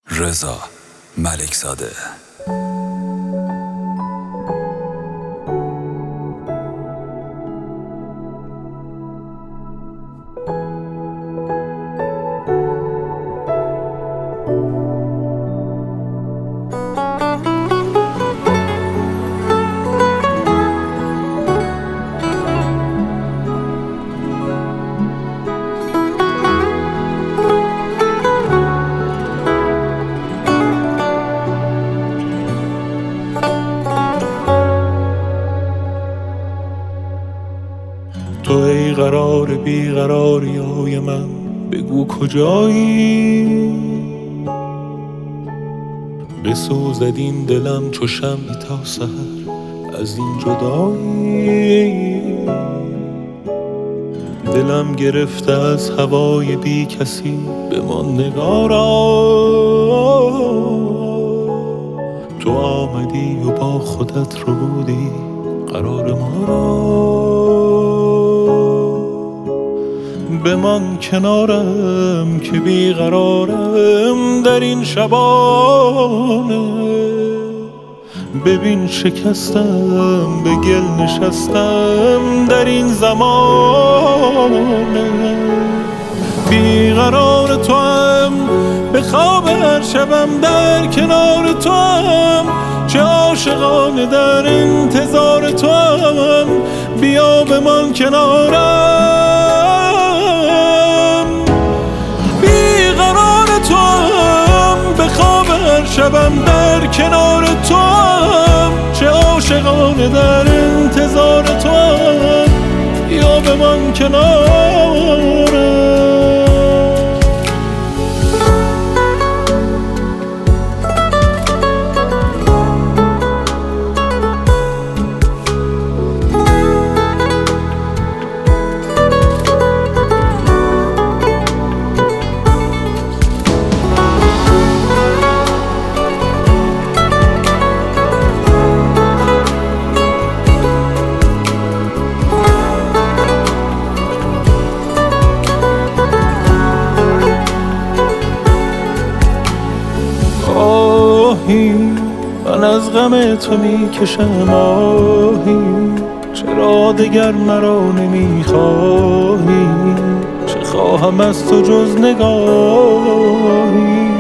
رضا ملکزاده. تو ای قرار بیقراریای من، بگو کجایی؟ بسوزد این دلم چو شمعی تا سحر از این جدایی. دلم گرفته از هوای بی کسی، بمان نگارا. تو آمدی و با خودت رو بودی قرار ما را. بمان کنارم که بیقرارم در این شبانه. ببین شکستم، به گل نشستم در این زمانه. بیقرار تو هم، به خواب هر شبم در کنار تو هم. چه عاشقانه در انتظار تو هم، بیا بمان کنارم. بیقرار تو هم، به خواب هر شبم در کنار تو هم. چه عاشقانه در انتظار تو هم، بیا بمان کنارم. من از غم تو میکشم آهی، چرا دگر مرا نمیخواهی؟ چه خواهم از تو جز نگاهی؟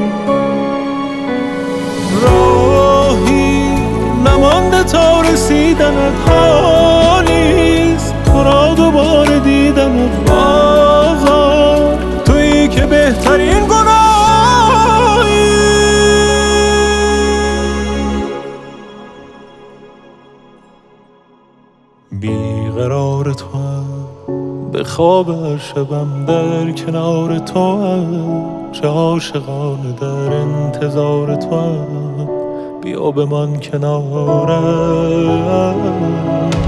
راهی نمانده تا رسیدنت، حالیست تو را دوباره دیدنت. آقا تویی که بهترین گناهی. بیقرار تو هم، به خواب هر شبم در کنار تو هم. چه عاشقانه در انتظار تو هم، بیا بمان کنارم.